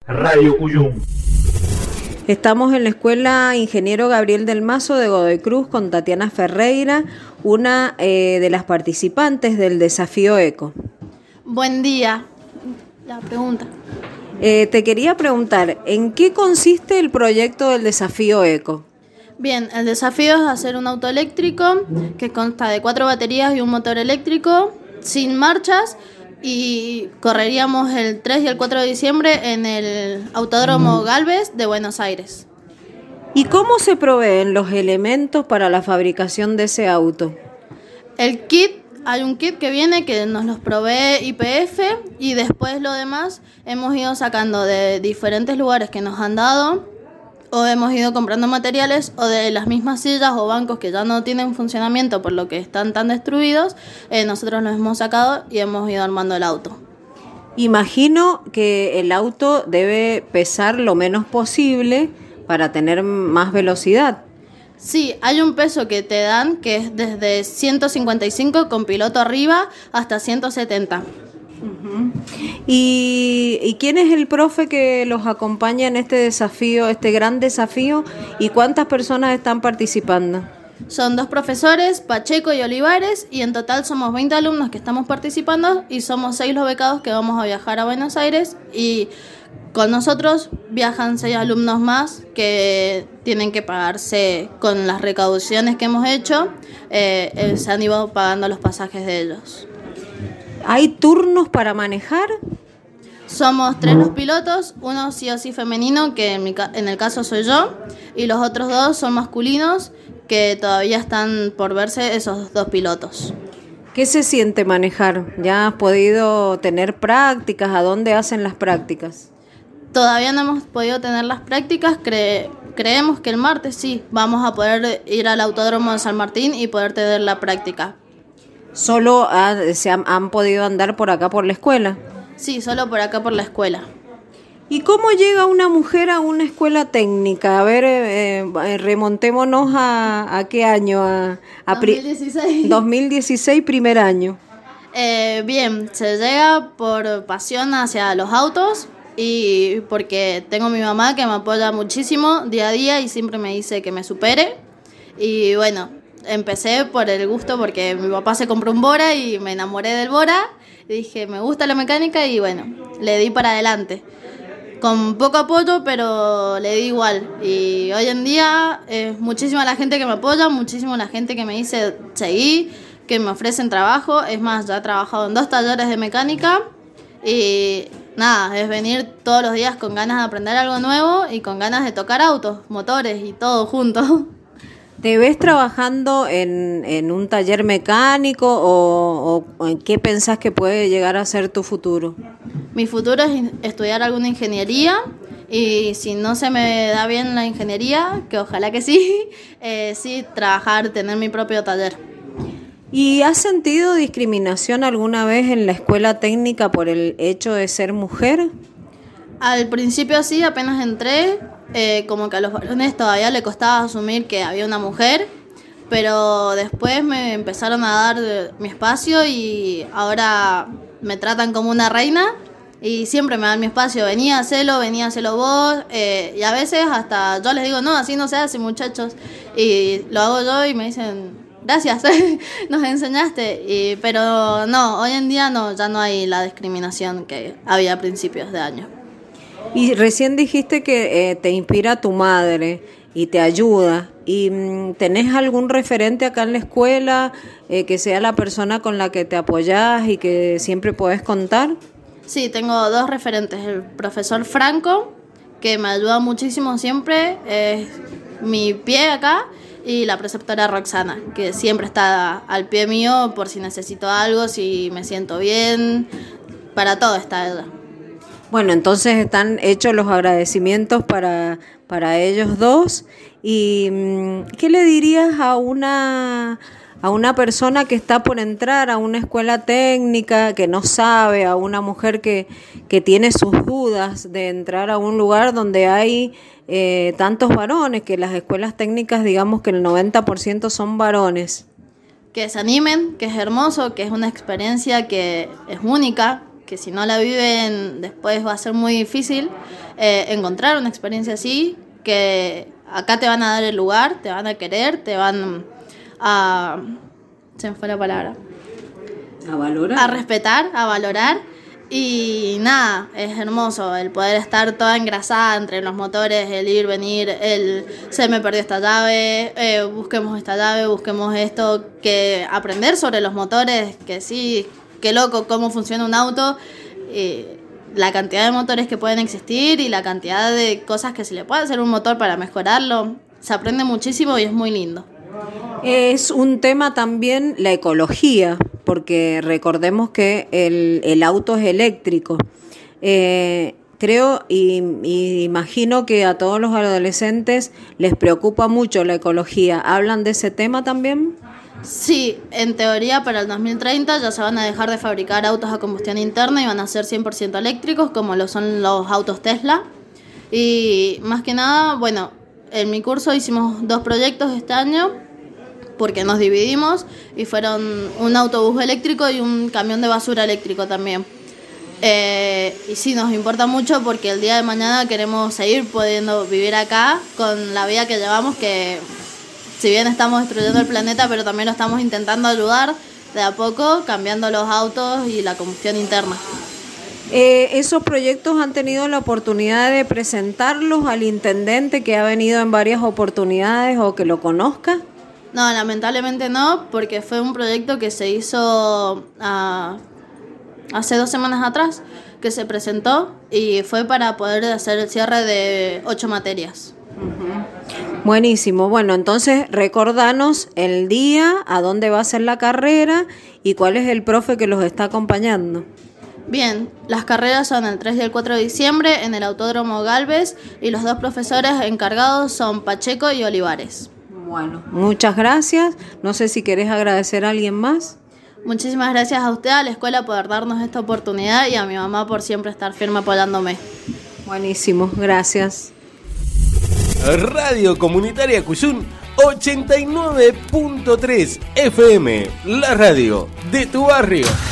Radio Cuyum. Estamos en la Escuela Ingeniero Gabriel del Mazo de Godoy Cruz con Tatiana Ferreira, una de las participantes del Desafío Eco. Buen día. La pregunta. Te quería preguntar, ¿en qué consiste el proyecto del Desafío Eco? Bien, el desafío es hacer un auto eléctrico que consta de 4 baterías y un motor eléctrico, sin marchas, y correríamos el 3 y el 4 de diciembre en el Autódromo Gálvez de Buenos Aires. ¿Y cómo se proveen los elementos para la fabricación de ese auto? El kit, hay un kit que viene que nos los provee YPF y después lo demás hemos ido sacando de diferentes lugares que nos han dado o hemos ido comprando materiales o de las mismas sillas o bancos que ya no tienen funcionamiento por lo que están tan destruidos, nosotros los hemos sacado y hemos ido armando el auto. Imagino que el auto debe pesar lo menos posible para tener más velocidad. Sí, hay un peso que te dan que es desde 155 con piloto arriba hasta 170. ¿Y quién es el profe que los acompaña en este desafío, este gran desafío? ¿Y cuántas personas están participando? Son 2 profesores, Pacheco y Olivares, y en total somos 20 alumnos que estamos participando y somos 6 los becados que vamos a viajar a Buenos Aires y con nosotros viajan 6 alumnos más que tienen que pagarse con las recaudaciones que hemos hecho, se han ido pagando los pasajes de ellos. ¿Hay turnos para manejar? Somos 3 los pilotos, uno sí o sí femenino, que en el caso soy yo, y los otros 2 son masculinos, que todavía están por verse esos 2 pilotos. ¿Qué se siente manejar? ¿Ya has podido tener prácticas? ¿A dónde hacen las prácticas? Todavía no hemos podido tener las prácticas, creemos que el martes sí, vamos a poder ir al Autódromo de San Martín y poder tener la práctica. ¿Solo han podido andar por acá por la escuela? Sí, solo por acá por la escuela. ¿Y cómo llega una mujer a una escuela técnica? A ver, remontémonos a qué año, a 2016. 2016, primer año. Bien, se llega por pasión hacia los autos y porque tengo mi mamá que me apoya muchísimo día a día y siempre me dice que me supere. Y bueno, empecé por el gusto porque mi papá se compró un Bora y me enamoré del Bora. Y dije, me gusta la mecánica y bueno, le di para adelante. Con poco apoyo, pero le di igual. Y hoy en día es muchísima la gente que me apoya, muchísima la gente que me dice seguí, que me ofrecen trabajo. Es más, ya he trabajado en 2 talleres de mecánica y nada, es venir todos los días con ganas de aprender algo nuevo y con ganas de tocar autos, motores y todo junto. ¿Te ves trabajando en un taller mecánico o en qué pensás que puede llegar a ser tu futuro? Mi futuro es estudiar alguna ingeniería y si no se me da bien la ingeniería, que ojalá que sí, sí trabajar, tener mi propio taller. ¿Y has sentido discriminación alguna vez en la escuela técnica por el hecho de ser mujer? Al principio sí, apenas entré, como que a los varones todavía le costaba asumir que había una mujer, pero después me empezaron a dar mi espacio y ahora me tratan como una reina y siempre me dan mi espacio, venía a hacerlo vos, y a veces hasta yo les digo, no, así no se hace muchachos, y lo hago yo y me dicen, gracias, nos enseñaste, pero no, hoy en día no, ya no hay la discriminación que había a principios de año. Y recién dijiste que te inspira tu madre y te ayuda. ¿Y tenés algún referente acá en la escuela que sea la persona con la que te apoyás y que siempre podés contar? Sí, tengo 2 referentes. El profesor Franco, que me ayuda muchísimo siempre, es mi pie acá, y la preceptora Roxana, que siempre está al pie mío por si necesito algo, si me siento bien, para todo está ella. Bueno, entonces están hechos los agradecimientos para ellos 2. ¿Y qué le dirías a una persona que está por entrar a una escuela técnica, que no sabe, a una mujer que tiene sus dudas de entrar a un lugar donde hay tantos varones, que las escuelas técnicas digamos que el 90% son varones? Que se animen, que es hermoso, que es una experiencia que es única, que si no la viven después va a ser muy difícil, encontrar una experiencia así, que acá te van a dar el lugar, te van a querer, te van a... se me fue la palabra. A valorar. A respetar, a valorar. Y nada, es hermoso el poder estar toda engrasada entre los motores, el ir, venir, el se me perdió esta llave, busquemos esta llave, busquemos esto, que aprender sobre los motores, que sí, qué loco cómo funciona un auto, la cantidad de motores que pueden existir y la cantidad de cosas que se le puede hacer a un motor para mejorarlo, se aprende muchísimo y es muy lindo. Es un tema también la ecología, porque recordemos que el auto es eléctrico. Creo y imagino que a todos los adolescentes les preocupa mucho la ecología. ¿Hablan de ese tema también? Sí, en teoría para el 2030 ya se van a dejar de fabricar autos a combustión interna y van a ser 100% eléctricos, como lo son los autos Tesla. Y más que nada, bueno, en mi curso hicimos 2 proyectos este año, porque nos dividimos y fueron un autobús eléctrico y un camión de basura eléctrico también. Y sí, nos importa mucho porque el día de mañana queremos seguir pudiendo vivir acá con la vida que llevamos, que si bien estamos destruyendo el planeta, pero también lo estamos intentando ayudar de a poco, cambiando los autos y la combustión interna. ¿Esos proyectos han tenido la oportunidad de presentarlos al intendente, que ha venido en varias oportunidades, o que lo conozca? No, lamentablemente no, porque fue un proyecto que se hizo hace 2 semanas atrás, que se presentó y fue para poder hacer el cierre de 8 materias. Buenísimo. Bueno, entonces recordanos el día, a dónde va a ser la carrera y cuál es el profe que los está acompañando. Bien, las carreras son el 3 y el 4 de diciembre en el Autódromo Galvez y los 2 profesores encargados son Pacheco y Olivares. Bueno, muchas gracias. No sé si querés agradecer a alguien más. Muchísimas gracias a usted, a la escuela, por darnos esta oportunidad y a mi mamá por siempre estar firme apoyándome. Buenísimo, gracias. Radio Comunitaria Cuyún 89.3 FM, la radio de tu barrio.